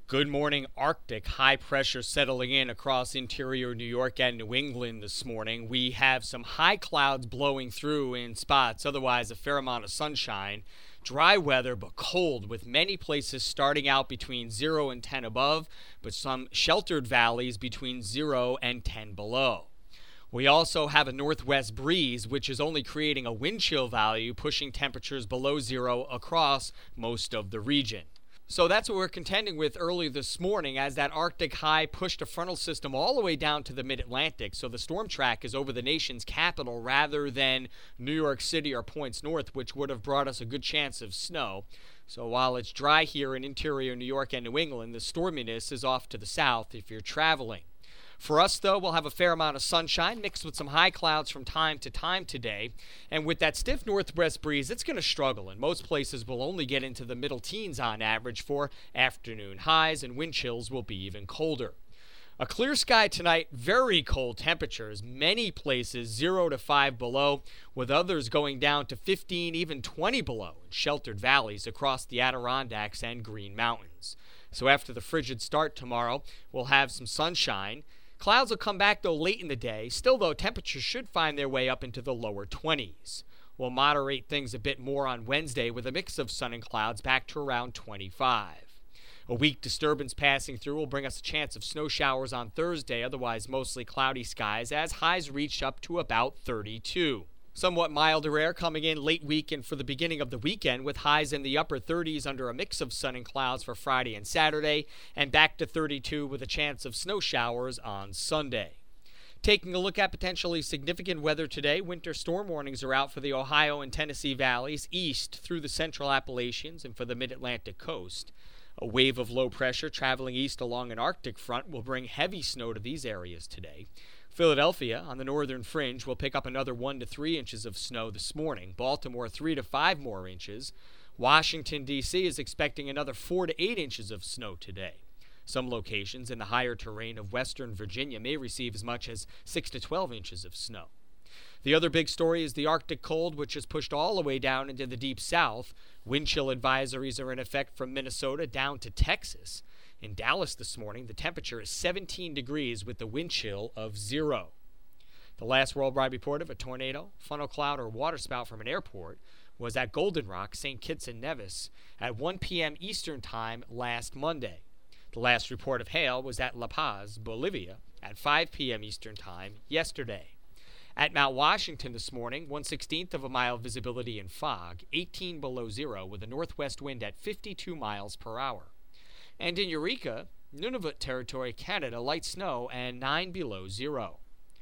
Good morning. Arctic high pressure settling in across interior New York and New England this morning. We have some high clouds blowing through in spots, otherwise a fair amount of sunshine. Dry weather but cold, with many places starting out between 0 and 10 above, but some sheltered valleys between 0 and 10 below. We also have a northwest breeze, which is only creating a wind chill value, pushing temperatures below 0 across most of the region. So that's what we're contending with early this morning, as that Arctic high pushed a frontal system all the way down to the mid-Atlantic. So the storm track is over the nation's capital rather than New York City or points north, which would have brought us a good chance of snow. So while it's dry here in interior New York and New England, the storminess is off to the south if you're traveling. For us, though, we'll have a fair amount of sunshine mixed with some high clouds from time to time today. And with that stiff northwest breeze, it's going to struggle. And most places will only get into the middle teens on average for afternoon highs, and wind chills will be even colder. A clear sky tonight, very cold temperatures, many places 0 to 5 below, with others going down to 15, even 20 below in sheltered valleys across the Adirondacks and Green Mountains. So after the frigid start tomorrow, we'll have some sunshine. Clouds will come back, though, late in the day. Still, though, temperatures should find their way up into the lower 20s. We'll moderate things a bit more on Wednesday with a mix of sun and clouds back to around 25. A weak disturbance passing through will bring us a chance of snow showers on Thursday, otherwise mostly cloudy skies, as highs reach up to about 32. Somewhat milder air coming in late week and for the beginning of the weekend, with highs in the upper 30s under a mix of sun and clouds for Friday and Saturday, and back to 32 with a chance of snow showers on Sunday. Taking a look at potentially significant weather today, winter storm warnings are out for the Ohio and Tennessee valleys, east through the central Appalachians and for the mid-Atlantic coast. A wave of low pressure traveling east along an Arctic front will bring heavy snow to these areas today. Philadelphia, on the northern fringe, will pick up another 1 to 3 inches of snow this morning. Baltimore, 3 to 5 more inches. Washington, D.C. is expecting another 4 to 8 inches of snow today. Some locations in the higher terrain of western Virginia may receive as much as 6 to 12 inches of snow. The other big story is the Arctic cold, which has pushed all the way down into the deep south. Wind chill advisories are in effect from Minnesota down to Texas. In Dallas this morning, the temperature is 17 degrees with the wind chill of 0. The last worldwide report of a tornado, funnel cloud, or waterspout from an airport was at Golden Rock, St. Kitts and Nevis at 1 p.m. Eastern Time last Monday. The last report of hail was at La Paz, Bolivia at 5 p.m. Eastern Time yesterday. At Mount Washington this morning, 1/16 of a mile visibility in fog, 18 below 0 with a northwest wind at 52 miles per hour. And in Eureka, Nunavut Territory, Canada, light snow and 9 below 0.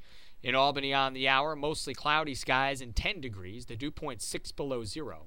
In Albany on the hour, mostly cloudy skies and 10 degrees, the dew point 6 below 0.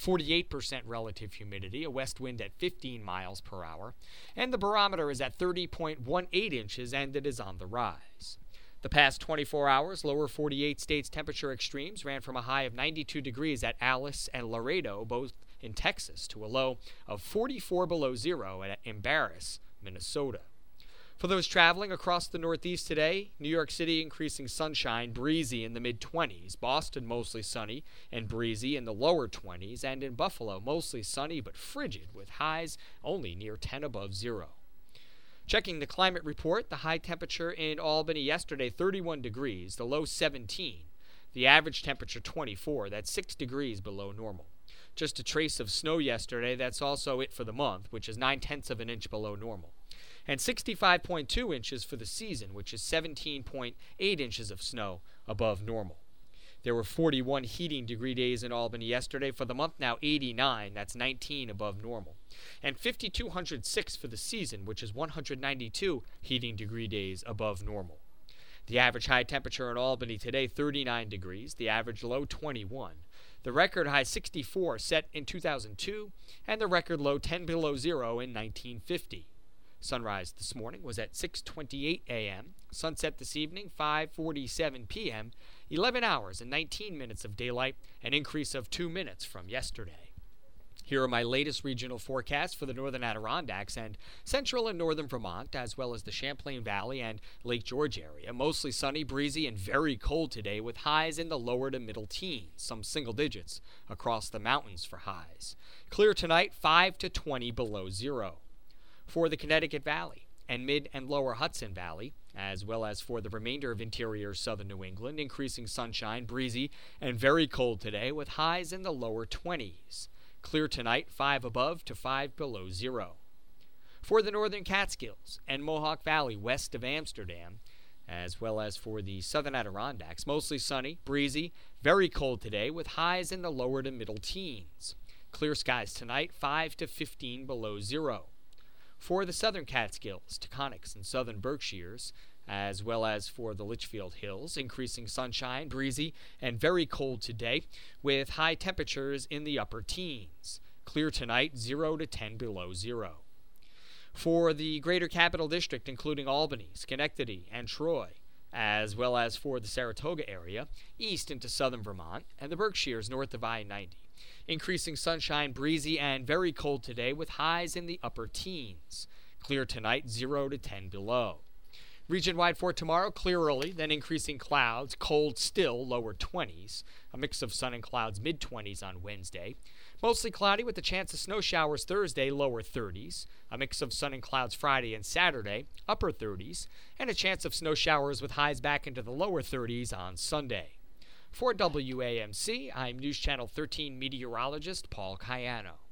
48% relative humidity, a west wind at 15 miles per hour, and the barometer is at 30.18 inches, and it is on the rise. The past 24 hours, lower 48 states temperature extremes ran from a high of 92 degrees at Alice and Laredo, both in Texas, to a low of 44 below 0 at Embarrass, Minnesota. For those traveling across the Northeast today, New York City increasing sunshine, breezy in the mid-20s. Boston mostly sunny and breezy in the lower 20s. And in Buffalo, mostly sunny but frigid with highs only near 10 above 0. Checking the climate report, the high temperature in Albany yesterday, 31 degrees, the low 17. The average temperature 24, that's 6 degrees below normal. Just a trace of snow yesterday, that's also it for the month, which is 9/10 of an inch below normal. And 65.2 inches for the season, which is 17.8 inches of snow above normal. There were 41 heating degree days in Albany yesterday. For the month now, 89, that's 19 above normal. And 5,206 for the season, which is 192 heating degree days above normal. The average high temperature in Albany today, 39 degrees. The average low, 21. The record high 64 set in 2002, and the record low 10 below 0 in 1950. Sunrise this morning was at 6:28 a.m. Sunset this evening, 5:47 p.m. 11 hours and 19 minutes of daylight, an increase of 2 minutes from yesterday. Here are my latest regional forecasts for the northern Adirondacks and central and northern Vermont, as well as the Champlain Valley and Lake George area. Mostly sunny, breezy, and very cold today, with highs in the lower to middle teens, some single digits across the mountains for highs. Clear tonight, 5 to 20 below 0. For the Connecticut Valley and mid and lower Hudson Valley, as well as for the remainder of interior southern New England, increasing sunshine, breezy, and very cold today with highs in the lower 20s. Clear tonight, 5 above to 5 below zero. For the northern Catskills and Mohawk Valley west of Amsterdam, as well as for the southern Adirondacks, mostly sunny, breezy, very cold today with highs in the lower to middle teens. Clear skies tonight, 5 to 15 below zero. For the southern Catskills, Taconics, and southern Berkshires, as well as for the Litchfield Hills, increasing sunshine, breezy, and very cold today with high temperatures in the upper teens. Clear tonight, 0 to 10 below zero. For the greater capital district, including Albany, Schenectady, and Troy, as well as for the Saratoga area, east into southern Vermont, and the Berkshires north of I-90. Increasing sunshine, breezy, and very cold today with highs in the upper teens. Clear tonight, 0 to 10 below. Region-wide for tomorrow, clear early, then increasing clouds, cold still, lower 20s. A mix of sun and clouds, mid-20s on Wednesday. Mostly cloudy with a chance of snow showers Thursday, lower 30s. A mix of sun and clouds Friday and Saturday, upper 30s. And a chance of snow showers with highs back into the lower 30s on Sunday. For WAMC, I'm News Channel 13 meteorologist Paul Cayano.